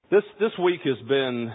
This week has been,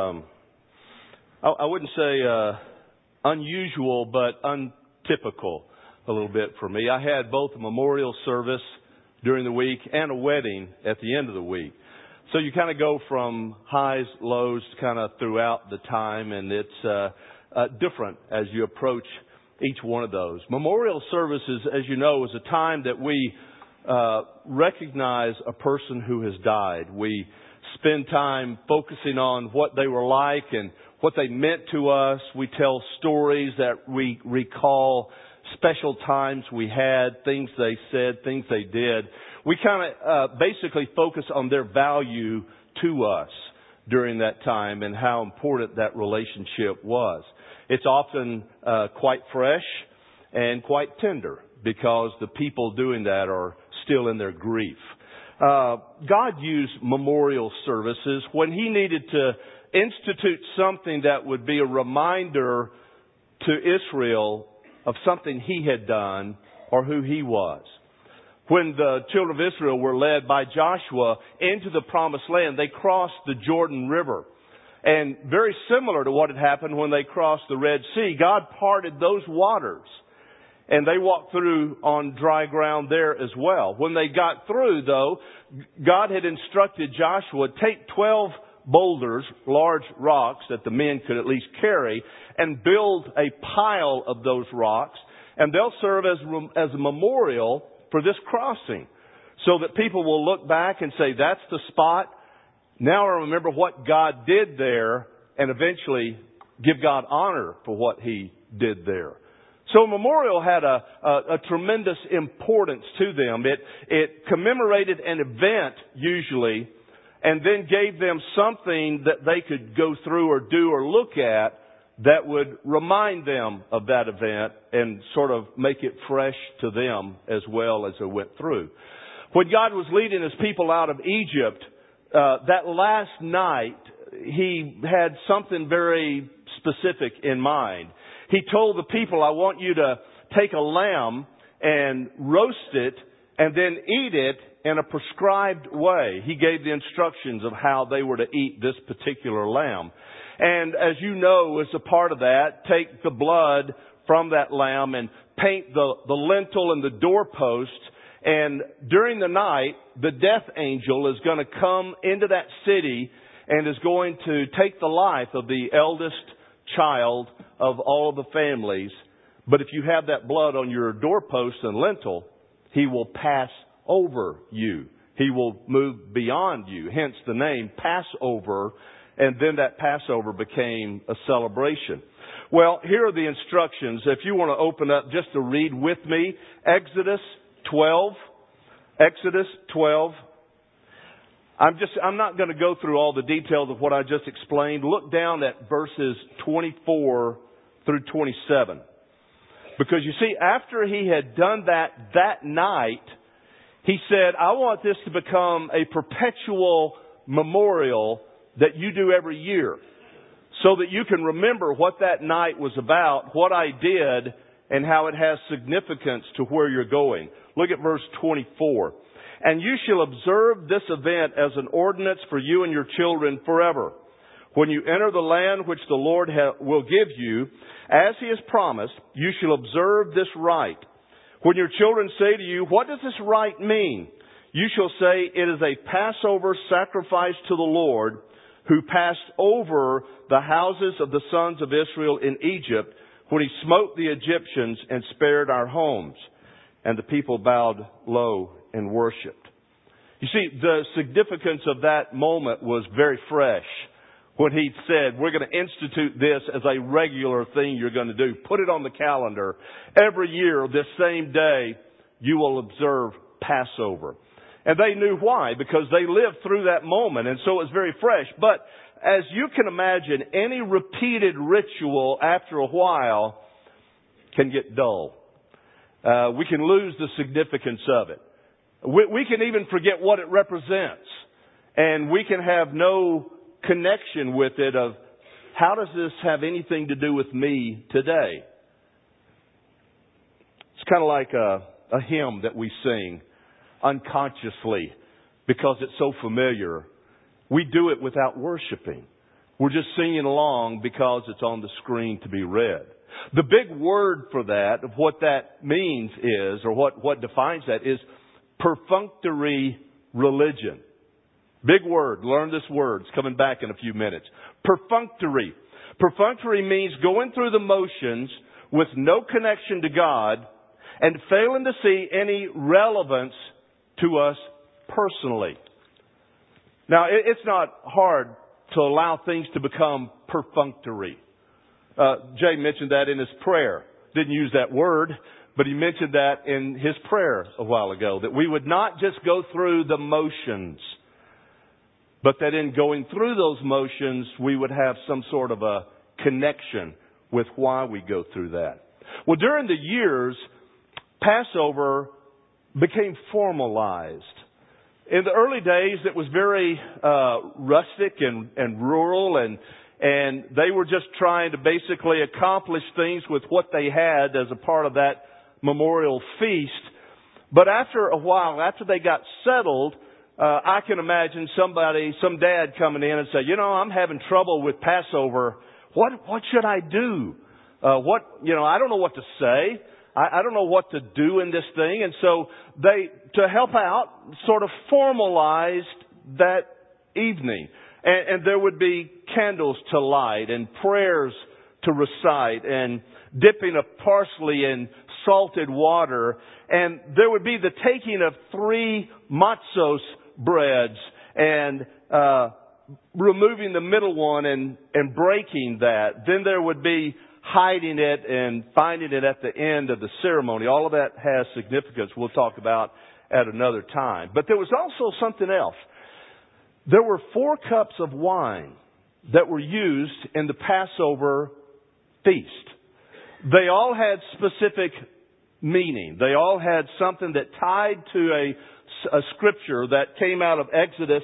I wouldn't say unusual, but untypical a little bit for me. I had both a memorial service during the week and a wedding at the end of the week. So you kind of go from highs, lows, kind of throughout the time, and it's different as you approach each one of those. Memorial services, as you know, is a time that we recognize a person who has died. We spend time focusing on what they were like and what they meant to us. We tell stories that we recall special times we had, things they said, things they did. We kind of basically focus on their value to us during that time and how important that relationship was. It's often quite fresh and quite tender because the people doing that are still in their grief. God used memorial services when He needed to institute something that would be a reminder to Israel of something He had done or who He was. When the children of Israel were led by Joshua into the Promised Land, they crossed the Jordan River. And very similar to what had happened when they crossed the Red Sea, God parted those waters. And they walked through on dry ground there as well. When they got through, though, God had instructed Joshua, take 12 boulders, large rocks that the men could at least carry, and build a pile of those rocks. And they'll serve as a memorial for this crossing. So that people will look back and say, that's the spot. Now I remember what God did there, and eventually give God honor for what He did there. So memorial had a tremendous importance to them. It commemorated an event usually, and then gave them something that they could go through or do or look at that would remind them of that event and sort of make it fresh to them as well as they went through. When God was leading His people out of Egypt, that last night, He had something very specific in mind. He told the people, I want you to take a lamb and roast it and then eat it in a prescribed way. He gave the instructions of how they were to eat this particular lamb. And as you know, as a part of that, take the blood from that lamb and paint the lintel and the doorpost. And during the night, the death angel is going to come into that city and is going to take the life of the eldest child of all the families. But if you have that blood on your doorpost and lintel, he will pass over you. He will move beyond you. Hence the name Passover. And then that Passover became a celebration. Well, here are the instructions. If you want to open up just to read with me, Exodus 12. Exodus 12. I'm not going to go through all the details of what I just explained. Look down at verses 24 through 27. Because you see, after he had done that night, he said, I want this to become a perpetual memorial that you do every year. So that you can remember what that night was about, what I did, and how it has significance to where you're going. Look at verse 24. And you shall observe this event as an ordinance for you and your children forever. When you enter the land which the Lord will give you, as He has promised, you shall observe this rite. When your children say to you, what does this rite mean? You shall say, it is a Passover sacrifice to the Lord, who passed over the houses of the sons of Israel in Egypt, when He smote the Egyptians and spared our homes. And the people bowed low and worshipped. You see, the significance of that moment was very fresh. When He said, we're going to institute this as a regular thing you're going to do. Put it on the calendar. Every year, this same day, you will observe Passover. And they knew why, because they lived through that moment. And so it was very fresh. But as you can imagine, any repeated ritual after a while can get dull. We can lose the significance of it. We can even forget what it represents. And we can have no connection with it of how does this have anything to do with me today? It's kind of like a hymn that we sing unconsciously because it's so familiar. we do it without worshiping. We're just singing along because it's on the screen to be read. The big word for that, of what that means is, or what defines that, is perfunctory religion. Big word. Learn this word. It's coming back in a few minutes. Perfunctory. Perfunctory means going through the motions with no connection to God and failing to see any relevance to us personally. Now, it's not hard to allow things to become perfunctory. Jay mentioned that in his prayer. Didn't use that word, but he mentioned that in his prayer a while ago, that we would not just go through the motions, but that in going through those motions, we would have some sort of a connection with why we go through that. Well, during the years, Passover became formalized. In the early days, it was very rustic and rural, and they were just trying to basically accomplish things with what they had as a part of that memorial feast. But after a while, after they got settled, I can imagine some dad coming in and say, I'm having trouble with Passover. What should I do? I don't know what to say. I don't know what to do in this thing. And so they, to help out, sort of formalized that evening. And there would be candles to light and prayers to recite and dipping of parsley in salted water. And there would be the taking of 3 matzos breads and removing the middle one and breaking that. Then there would be hiding it and finding it at the end of the ceremony. All of that has significance we'll talk about at another time. But there was also something else. There were 4 cups of wine that were used in the Passover feast. They all had specific meaning. They all had something that tied to a scripture that came out of Exodus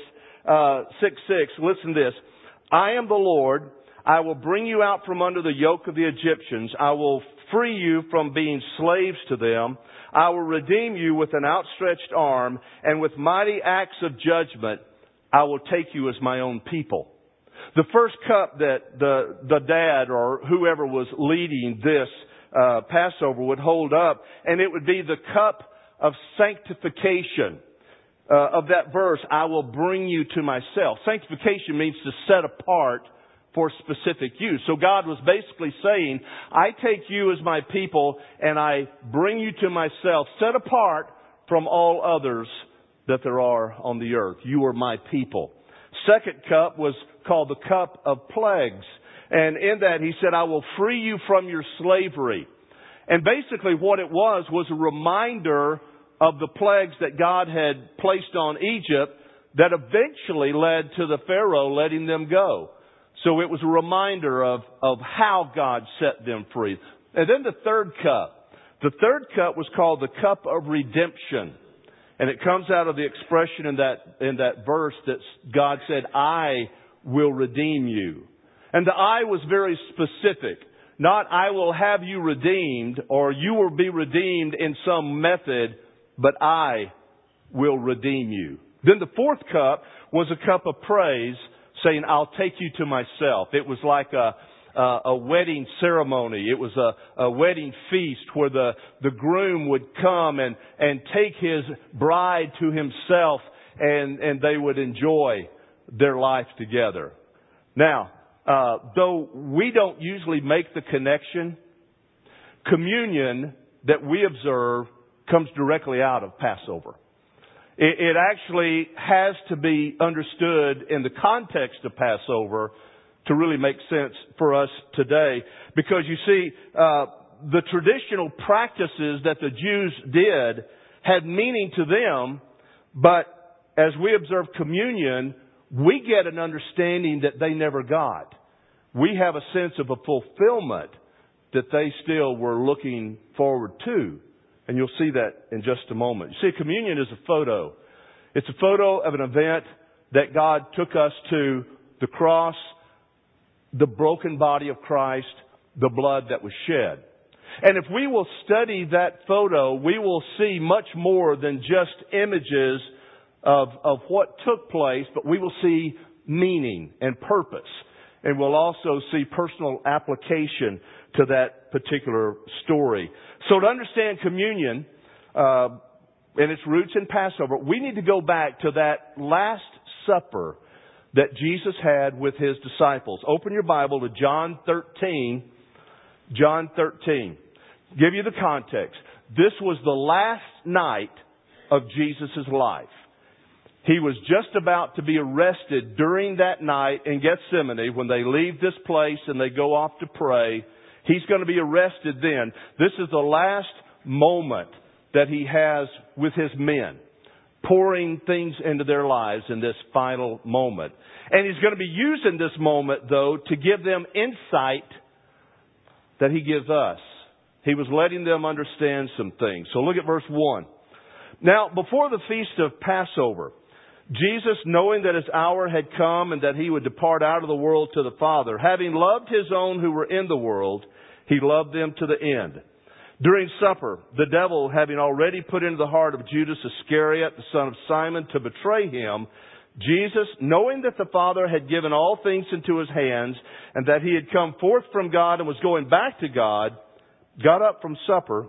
6:6. Listen to this. I am the Lord. I will bring you out from under the yoke of the Egyptians. I will free you from being slaves to them. I will redeem you with an outstretched arm, and with mighty acts of judgment, I will take you as my own people. The first cup that the dad or whoever was leading this Passover would hold up, and it would be the cup of sanctification. Of that verse, I will bring you to myself. Sanctification means to set apart for specific use. So God was basically saying, I take you as my people and I bring you to myself, set apart from all others that there are on the earth. You are my people. Second cup was called the cup of plagues. And in that he said, I will free you from your slavery. And basically what it was a reminder of the plagues that God had placed on Egypt that eventually led to the Pharaoh letting them go. So it was a reminder of how God set them free. And then the third cup. The third cup was called the cup of redemption. And it comes out of the expression in that verse that God said, I will redeem you. And the I was very specific. Not I will have you redeemed or you will be redeemed in some method, but I will redeem you. Then the fourth cup was a cup of praise, saying, I'll take you to myself. It was like a wedding ceremony. It was a wedding feast where the groom would come and take his bride to himself and they would enjoy their life together. Now, though we don't usually make the connection, communion that we observe comes directly out of Passover. It actually has to be understood in the context of Passover to really make sense for us today. Because you see, the traditional practices that the Jews did had meaning to them, but as we observe communion, we get an understanding that they never got. We have a sense of a fulfillment that they still were looking forward to. And you'll see that in just a moment. You see, communion is a photo. It's a photo of an event that God took us to: the cross, the broken body of Christ, the blood that was shed. And if we will study that photo, we will see much more than just images of what took place, but we will see meaning and purpose. And we'll also see personal application to that particular story. So to understand communion and its roots in Passover, we need to go back to that Last Supper that Jesus had with His disciples. Open your Bible to John 13. John 13. Give you the context. This was the last night of Jesus' life. He was just about to be arrested during that night in Gethsemane when they leave this place and they go off to pray. He's going to be arrested then. This is the last moment that He has with His men, pouring things into their lives in this final moment. And He's going to be using this moment, though, to give them insight that He gives us. He was letting them understand some things. So look at verse 1. Now, before the feast of Passover, Jesus, knowing that His hour had come and that He would depart out of the world to the Father, having loved His own who were in the world, He loved them to the end. During supper, the devil, having already put into the heart of Judas Iscariot, the son of Simon, to betray Him, Jesus, knowing that the Father had given all things into His hands, and that He had come forth from God and was going back to God, got up from supper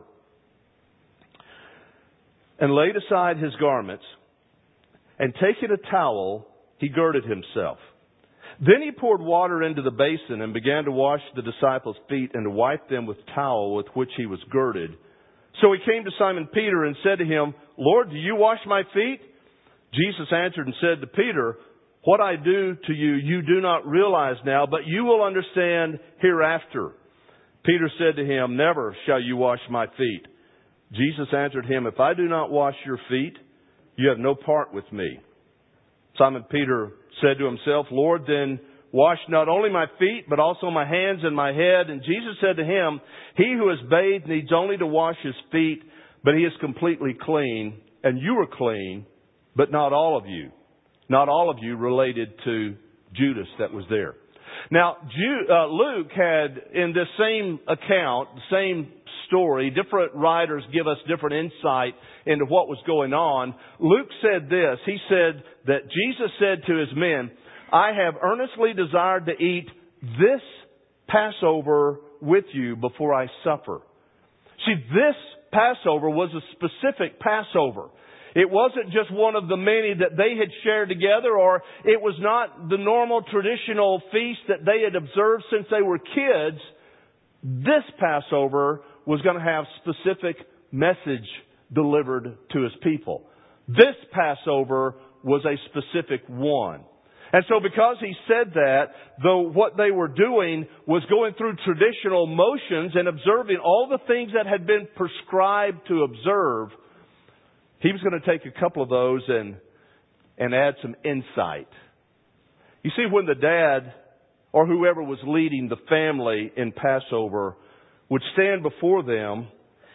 and laid aside His garments, and taking a towel, He girded Himself. Then He poured water into the basin and began to wash the disciples' feet and to wipe them with the towel with which He was girded. So He came to Simon Peter and said to him, Lord, do you wash my feet? Jesus answered and said to Peter, what I do to you, you do not realize now, but you will understand hereafter. Peter said to Him, never shall you wash my feet. Jesus answered him, if I do not wash your feet, you have no part with me. Simon Peter said to himself, Lord, then wash not only my feet, but also my hands and my head. And Jesus said to him, he who is bathed needs only to wash his feet, but he is completely clean. And you are clean, but not all of you. Not all of you related to Judas that was there. Now, Luke had, in this same account, the same story, different writers give us different insight into what was going on. Luke said this. He said that Jesus said to His men, I have earnestly desired to eat this Passover with you before I suffer. See, this Passover was a specific Passover. It wasn't just one of the many that they had shared together, or it was not the normal traditional feast that they had observed since they were kids. This Passover was going to have specific message delivered to His people. This Passover was a specific one. And so because He said that, though what they were doing was going through traditional motions and observing all the things that had been prescribed to observe, He was going to take a couple of those and add some insight. You see, when the dad or whoever was leading the family in Passover would stand before them,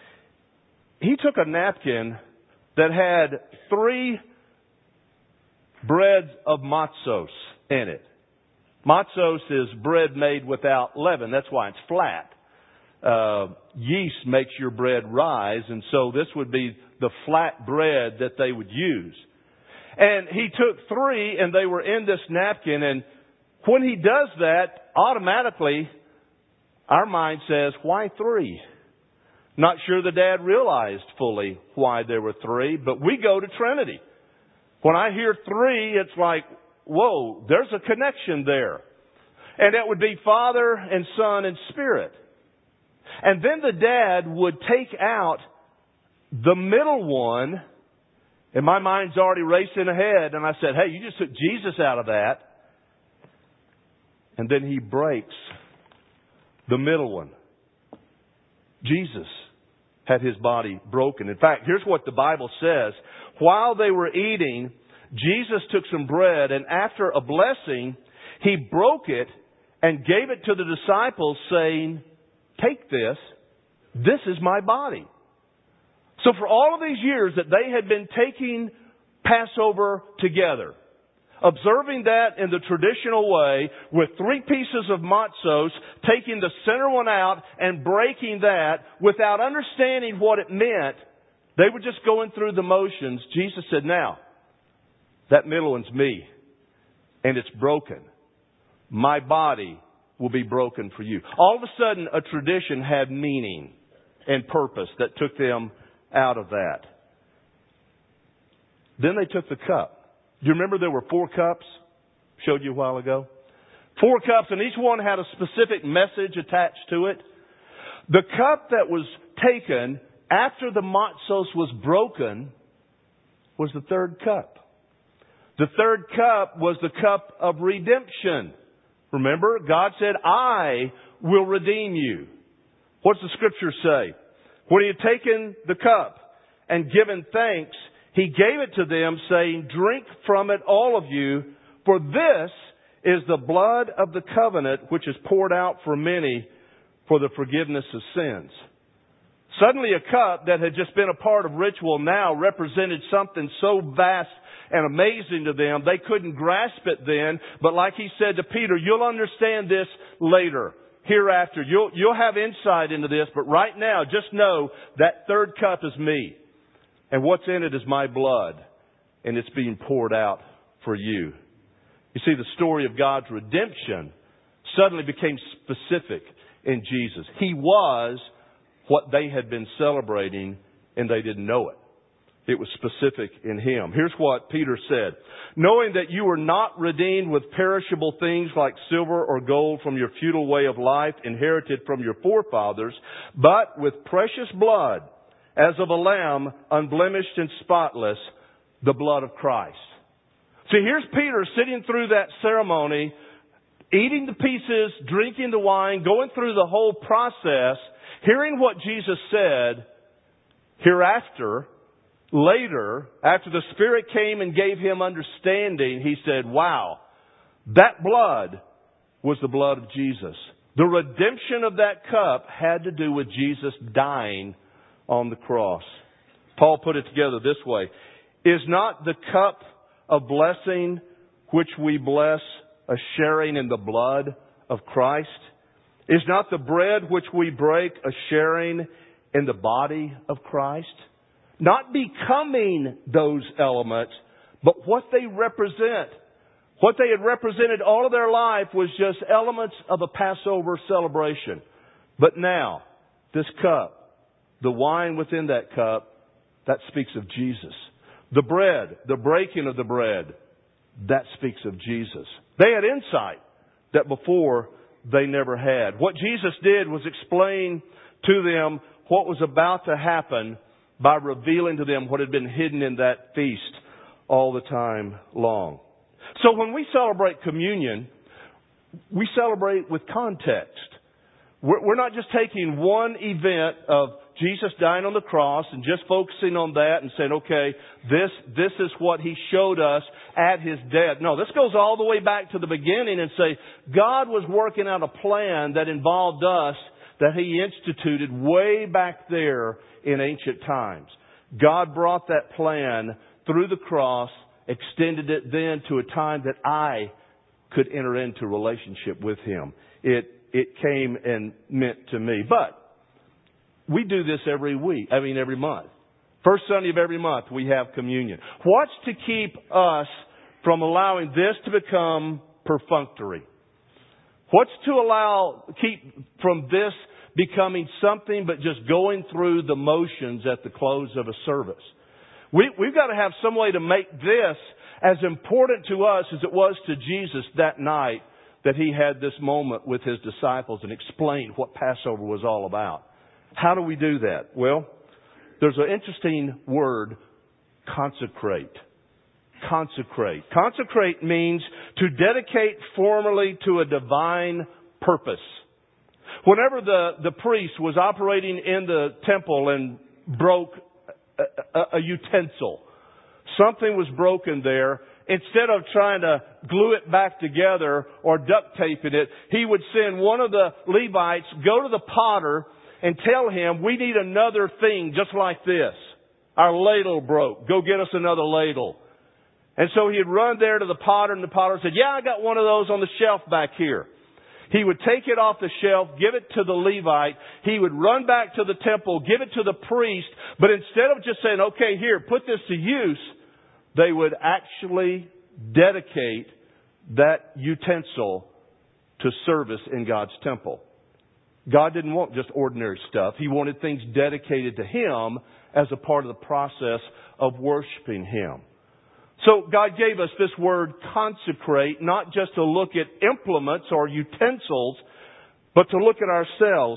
he took a napkin that had 3 breads of matzos in it. Matzos is bread made without leaven. That's why it's flat. Yeast makes your bread rise, and so this would be the flat bread that they would use. And he took 3, and they were in this napkin, and when he does that, automatically our mind says, why 3? Not sure the dad realized fully why there were 3, but we go to Trinity. When I hear 3, it's like, whoa, there's a connection there. And it would be Father and Son and Spirit. And then the dad would take out the middle one, and my mind's already racing ahead, and I said, hey, you just took Jesus out of that. And then he breaks the middle one. Jesus had His body broken. In fact, here's what the Bible says. While they were eating, Jesus took some bread, and after a blessing, He broke it and gave it to the disciples, saying, take this. This is my body. So for all of these years that they had been taking Passover together, observing that in the traditional way with 3 pieces of matzos, taking the center one out and breaking that without understanding what it meant, they were just going through the motions. Jesus said, now, that middle one's me. and it's broken. My body will be broken for you. All of a sudden, a tradition had meaning and purpose that took them out of that. Then they took the cup. Do you remember there were 4 cups? Showed you a while ago. 4 cups, and each one had a specific message attached to it. The cup that was taken after the matzos was broken was the 3rd cup. The 3rd cup was the cup of redemption. Remember, God said, I will redeem you. What's the Scripture say? When He had taken the cup and given thanks, He gave it to them, saying, drink from it, all of you, for this is the blood of the covenant, which is poured out for many for the forgiveness of sins. Suddenly a cup that had just been a part of ritual now represented something so vast and amazing to them, they couldn't grasp it then. But like He said to Peter, you'll understand this later, hereafter. You'll have insight into this, but right now, just know that 3rd cup is me. And what's in it is my blood, and it's being poured out for you. You see, the story of God's redemption suddenly became specific in Jesus. He was what they had been celebrating, and they didn't know it. It was specific in Him. Here's what Peter said. Knowing that you were not redeemed with perishable things like silver or gold from your futile way of life inherited from your forefathers, but with precious blood, as of a lamb, unblemished and spotless, the blood of Christ. See, here's Peter sitting through that ceremony, eating the pieces, drinking the wine, going through the whole process, hearing what Jesus said. Hereafter, later, after the Spirit came and gave him understanding, he said, wow, that blood was the blood of Jesus. The redemption of that cup had to do with Jesus dying on the cross. Paul put it together this way. Is not the cup of blessing which we bless a sharing in the blood of Christ? Is not the bread which we break a sharing in the body of Christ? Not becoming those elements, but what they represent. What they had represented all of their life was just elements of a Passover celebration. But now, this cup, the wine within that cup, that speaks of Jesus. The bread, the breaking of the bread, that speaks of Jesus. They had insight that before they never had. What Jesus did was explain to them what was about to happen by revealing to them what had been hidden in that feast all the time long. So when we celebrate communion, we celebrate with context. We're not just taking one event of Jesus dying on the cross and just focusing on that and saying, okay, this is what He showed us at His death. No, this goes all the way back to the beginning and say, God was working out a plan that involved us that He instituted way back there in ancient times. God brought that plan through the cross, extended it then to a time that I could enter into relationship with Him. It came and meant to me. But we do this every month. First Sunday of every month we have communion. What's to keep us from allowing this to become perfunctory? What's to keep from this becoming something but just going through the motions at the close of a service? We've got to have some way to make this as important to us as it was to Jesus that night that He had this moment with His disciples and explained what Passover was all about. How do we do that? Well, there's an interesting word, consecrate. Consecrate. Consecrate means to dedicate formally to a divine purpose. Whenever the priest was operating in the temple and broke a utensil, something was broken there, instead of trying to glue it back together or duct taping it, he would send one of the Levites, go to the potter and tell him, we need another thing just like this. Our ladle broke. Go get us another ladle. And so he'd run there to the potter, and the potter said, yeah, I got one of those on the shelf back here. He would take it off the shelf, give it to the Levite. He would run back to the temple, give it to the priest. But instead of just saying, okay, here, put this to use, they would actually dedicate that utensil to service in God's temple. God didn't want just ordinary stuff. He wanted things dedicated to Him as a part of the process of worshiping Him. So God gave us this word consecrate, not just to look at implements or utensils, but to look at ourselves.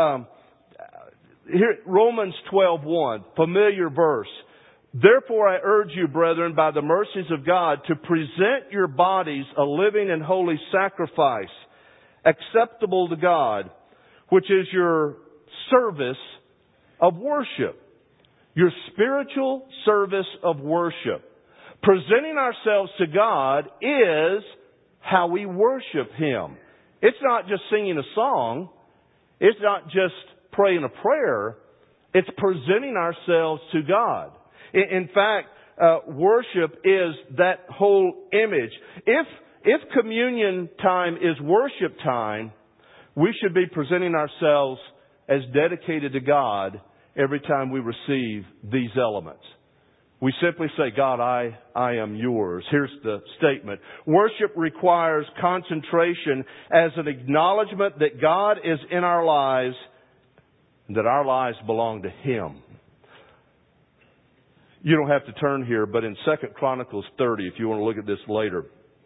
Here, Romans 12:1, familiar verse. Therefore I urge you, brethren, by the mercies of God, to present your bodies a living and holy sacrifice, acceptable to God, which is your service of worship. Your spiritual service of worship. Presenting ourselves to God is how we worship Him. It's not just singing a song. It's not just praying a prayer. It's presenting ourselves to God. In fact, worship is that whole image. If communion time is worship time, we should be presenting ourselves as dedicated to God every time we receive these elements. We simply say, God, I am yours. Here's the statement. Worship requires concentration as an acknowledgement that God is in our lives and that our lives belong to Him. You don't have to turn here, but in 2 Chronicles 30, if you want to look at this later,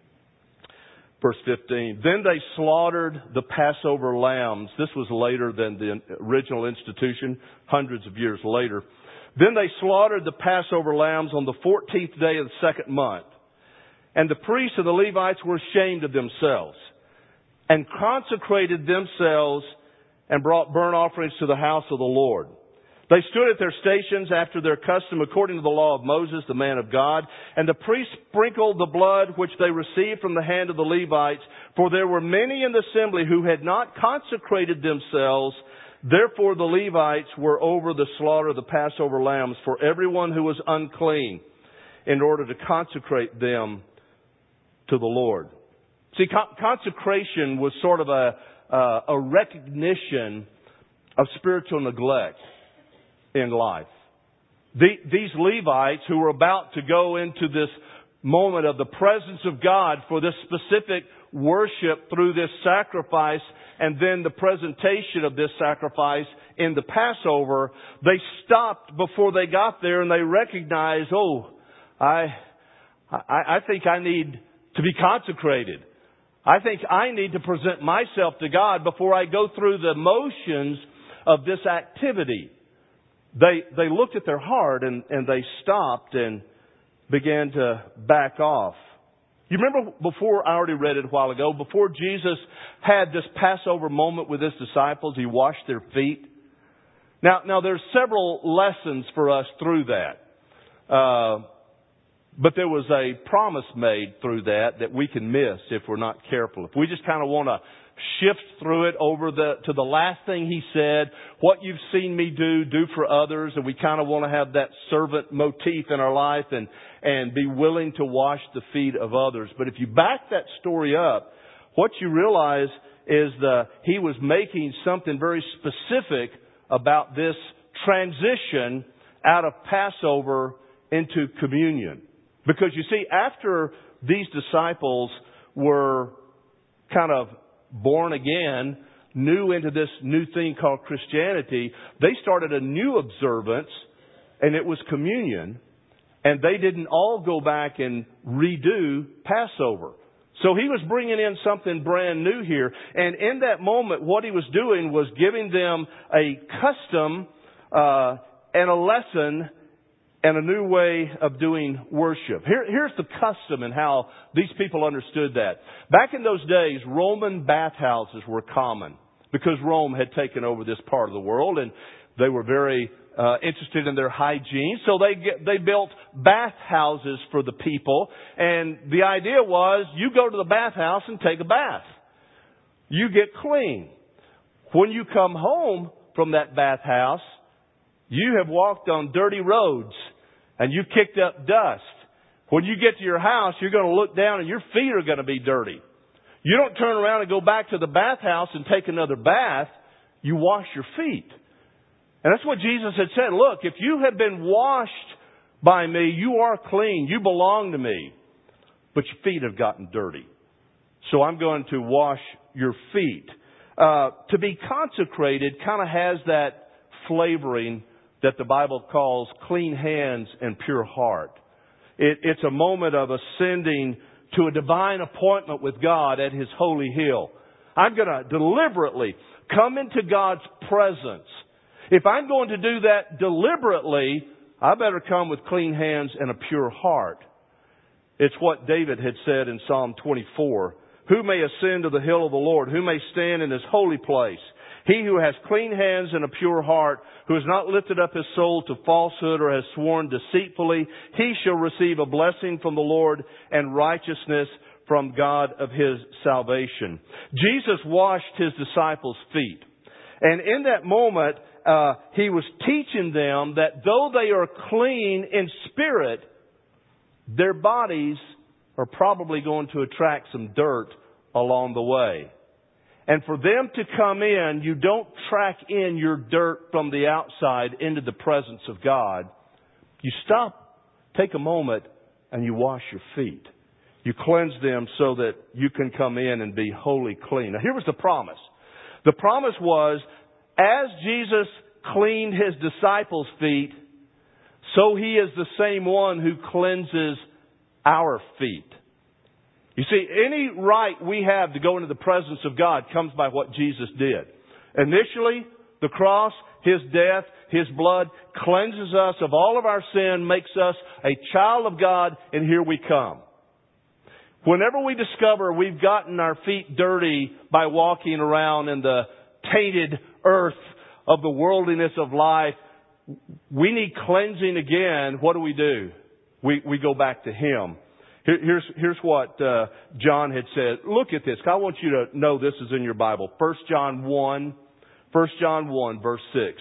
verse 15, then they slaughtered the Passover lambs. This was later than the original institution, hundreds of years later. Then they slaughtered the Passover lambs on the 14th day of the second month. And the priests and the Levites were ashamed of themselves and consecrated themselves and brought burnt offerings to the house of the Lord. They stood at their stations after their custom according to the law of Moses, the man of God. And the priests sprinkled the blood which they received from the hand of the Levites. For there were many in the assembly who had not consecrated themselves. Therefore the Levites were over the slaughter of the Passover lambs for everyone who was unclean, in order to consecrate them to the Lord. See, consecration was sort of a recognition of spiritual neglect in life. These Levites who were about to go into this moment of the presence of God for this specific worship through this sacrifice and then the presentation of this sacrifice in the Passover, they stopped before they got there and they recognized, I think I need to be consecrated. I think I need to present myself to God before I go through the motions of this activity. They looked at their heart and they stopped and began to back off. You remember before, I already read it a while ago, before Jesus had this Passover moment with His disciples, He washed their feet. Now there's several lessons for us through that. But there was a promise made through that we can miss if we're not careful. If we just kind of want to shift through it over to the last thing He said, what you've seen me do for others, and we kind of want to have that servant motif in our life and be willing to wash the feet of others. But if you back that story up, what you realize is He was making something very specific about this transition out of Passover into communion. Because you see, after these disciples were kind of born again, new into this new thing called Christianity, they started a new observance, and it was communion. And they didn't all go back and redo Passover. So He was bringing in something brand new here. And in that moment, what He was doing was giving them a custom and a lesson and a new way of doing worship. Here's the custom and how these people understood that. Back in those days, Roman bathhouses were common because Rome had taken over this part of the world and they were very interested in their hygiene. So they built bathhouses for the people. And the idea was you go to the bathhouse and take a bath. You get clean. When you come home from that bathhouse, you have walked on dirty roads and you kicked up dust. When you get to your house, you're going to look down and your feet are going to be dirty. You don't turn around and go back to the bathhouse and take another bath. You wash your feet. And that's what Jesus had said. Look, if you have been washed by me, you are clean. You belong to me. But your feet have gotten dirty. so I'm going to wash your feet. To be consecrated kind of has that flavoring that the Bible calls clean hands and pure heart. It's a moment of ascending to a divine appointment with God at His holy hill. I'm going to deliberately come into God's presence. If I'm going to do that deliberately, I better come with clean hands and a pure heart. It's what David had said in Psalm 24. Who may ascend to the hill of the Lord? Who may stand in His holy place? He who has clean hands and a pure heart, who has not lifted up his soul to falsehood or has sworn deceitfully, he shall receive a blessing from the Lord and righteousness from God of his salvation. Jesus washed His disciples' feet. And in that moment, He was teaching them that though they are clean in spirit, their bodies are probably going to attract some dirt along the way. And for them to come in, you don't track in your dirt from the outside into the presence of God. You stop, take a moment, and you wash your feet. You cleanse them so that you can come in and be wholly clean. Now here was the promise. The promise was, as Jesus cleaned His disciples' feet, so He is the same one who cleanses our feet. You see, any right we have to go into the presence of God comes by what Jesus did. Initially, the cross, His death, His blood cleanses us of all of our sin, makes us a child of God, and here we come. Whenever we discover we've gotten our feet dirty by walking around in the tainted earth of the worldliness of life, we need cleansing again. What do? We go back to Him. Here's what John had said. Look at this. I want you to know this is in your Bible. 1 John 1 verse 6.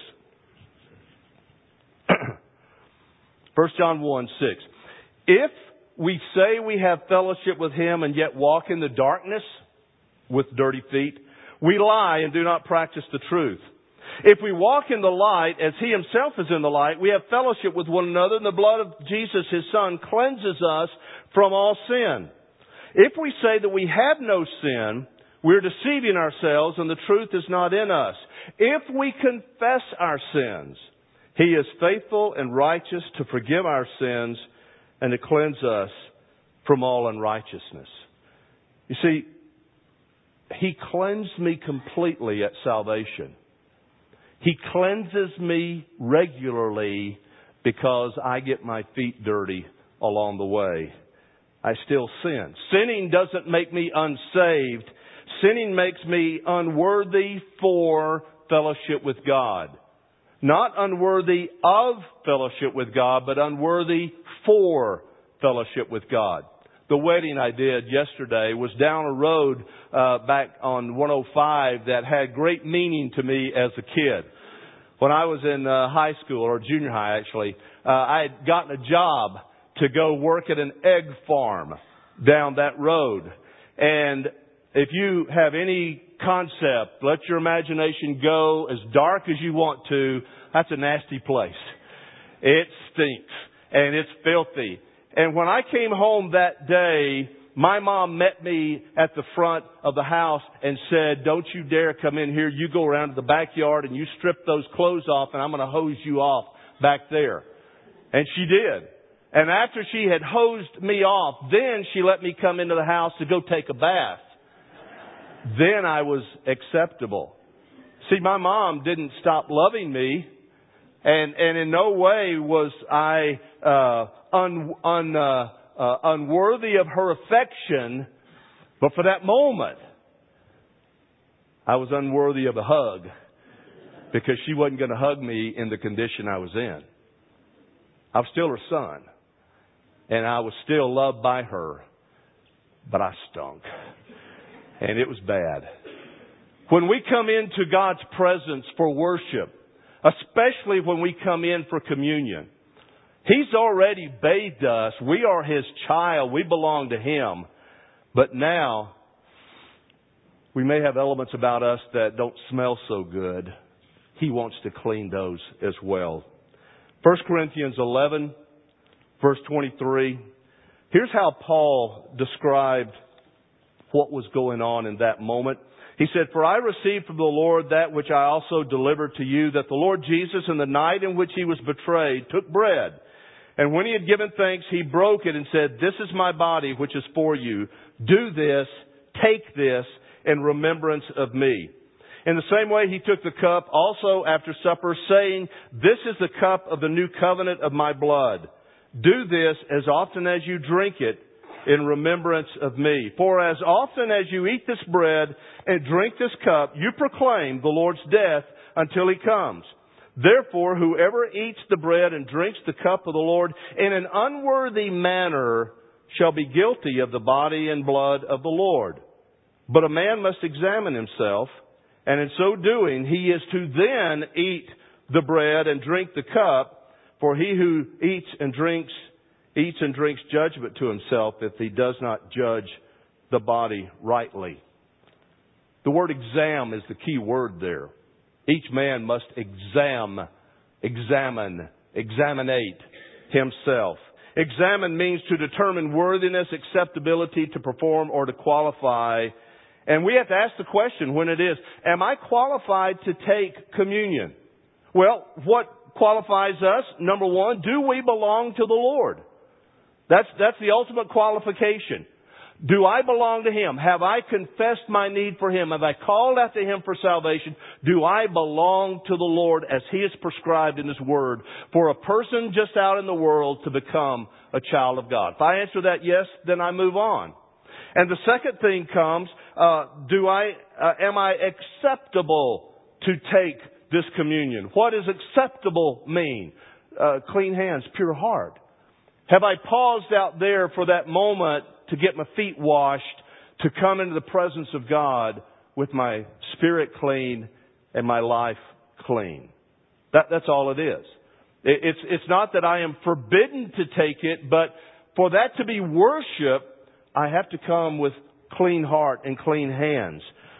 1 John 1, 6. If we say we have fellowship with Him and yet walk in the darkness with dirty feet, we lie and do not practice the truth. If we walk in the light as He Himself is in the light, we have fellowship with one another, and the blood of Jesus, His Son, cleanses us from all sin. If we say that we have no sin, we're deceiving ourselves and the truth is not in us. If we confess our sins, He is faithful and righteous to forgive our sins and to cleanse us from all unrighteousness. You see, He cleansed me completely at salvation. He cleanses me regularly because I get my feet dirty along the way. I still sin. Sinning doesn't make me unsaved. Sinning makes me unworthy for fellowship with God. Not unworthy of fellowship with God, but unworthy for fellowship with God. The wedding I did yesterday was down a road back on 105 that had great meaning to me as a kid. When I was in high school, or junior high actually, I had gotten a job to go work at an egg farm down that road. And if you have any concept, let your imagination go as dark as you want to. That's a nasty place. It stinks and it's filthy. And when I came home that day, my mom met me at the front of the house and said, "Don't you dare come in here. You go around to the backyard and you strip those clothes off and I'm going to hose you off back there." And she did. And after she had hosed me off, then she let me come into the house to go take a bath. Then I was acceptable. See, my mom didn't stop loving me. And in no way was I unworthy of her affection. But for that moment, I was unworthy of a hug. Because she wasn't going to hug me in the condition I was in. I was still her son. And I was still loved by her. But I stunk. And it was bad. When we come into God's presence for worship, especially when we come in for communion, He's already bathed us. We are His child. We belong to Him. But now, we may have elements about us that don't smell so good. He wants to clean those as well. 1 Corinthians 11, verse 23. Here's how Paul described what was going on in that moment. He said, "For I received from the Lord that which I also delivered to you, that the Lord Jesus, in the night in which He was betrayed, took bread. And when He had given thanks, He broke it and said, 'This is my body, which is for you. Do this, take this, in remembrance of me.' In the same way, He took the cup also after supper, saying, 'This is the cup of the new covenant of my blood. Do this as often as you drink it in remembrance of me. For as often as you eat this bread and drink this cup, you proclaim the Lord's death until He comes. Therefore, whoever eats the bread and drinks the cup of the Lord in an unworthy manner shall be guilty of the body and blood of the Lord. But a man must examine himself, and in so doing, he is to then eat the bread and drink the cup. For he who eats and drinks judgment to himself if he does not judge the body rightly." The word exam is the key word there. Each man must examine himself. Examine means to determine worthiness, acceptability, to perform, or to qualify. And we have to ask the question when it is, am I qualified to take communion? Well, what qualifies us? Number one, do we belong to the Lord? That's the ultimate qualification. Do I belong to Him? Have I confessed my need for Him? Have I called out to Him for salvation? Do I belong to the Lord as He has prescribed in His Word for a person just out in the world to become a child of God? If I answer that yes, then I move on. And the second thing comes, am I acceptable to take this communion? What does acceptable mean? Clean hands, pure heart. Have I paused out there for that moment to get my feet washed, to come into the presence of God with my spirit clean and my life clean? That's all it is. It's not that I am forbidden to take it, but for that to be worship, I have to come with clean heart and clean hands.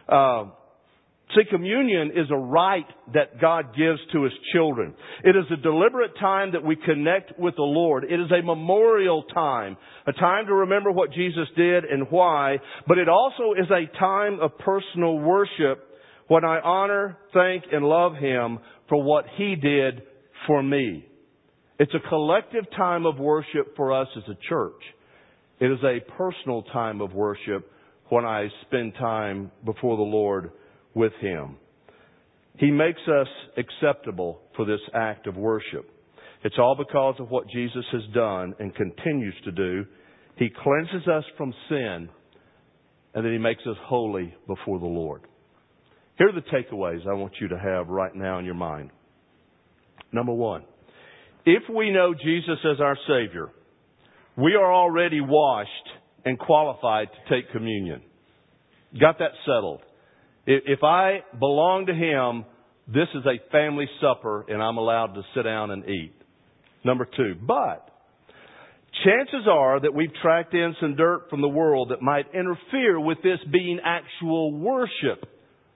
See, communion is a right that God gives to His children. It is a deliberate time that we connect with the Lord. It is a memorial time, a time to remember what Jesus did and why, but it also is a time of personal worship when I honor, thank, and love Him for what He did for me. It's a collective time of worship for us as a church. It is a personal time of worship when I spend time before the Lord with Him. He makes us acceptable for this act of worship. It's all because of what Jesus has done and continues to do. He cleanses us from sin, and then He makes us holy before the Lord. Here are the takeaways I want you to have right now in your mind. Number one, if we know Jesus as our Savior, we are already washed and qualified to take communion. Got that settled. If I belong to Him, this is a family supper and I'm allowed to sit down and eat. Number two, but chances are that we've tracked in some dirt from the world that might interfere with this being actual worship.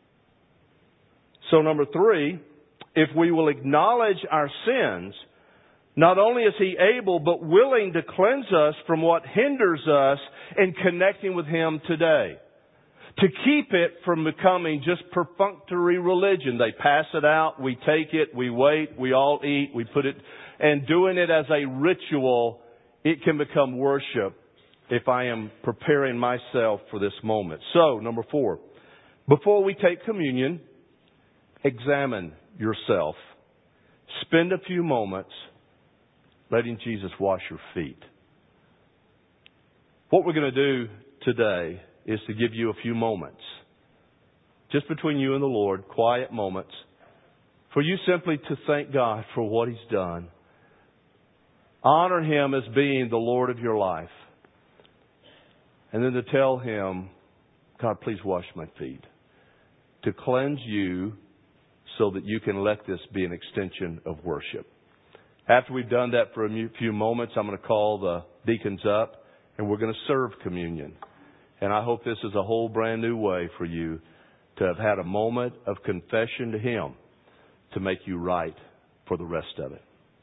So number three, if we will acknowledge our sins, not only is He able but willing to cleanse us from what hinders us in connecting with Him today. To keep it from becoming just perfunctory religion. They pass it out, we take it, we wait, we all eat, we put it, and doing it as a ritual, it can become worship if I am preparing myself for this moment. So, number four, before we take communion, examine yourself. Spend a few moments letting Jesus wash your feet. What we're going to do today is to give you a few moments, just between you and the Lord, quiet moments, for you simply to thank God for what He's done. Honor Him as being the Lord of your life. And then to tell Him, God, please wash my feet. To cleanse you so that you can let this be an extension of worship. After we've done that for a few moments, I'm going to call the deacons up and we're going to serve communion. And I hope this is a whole brand new way for you to have had a moment of confession to Him to make you right for the rest of it.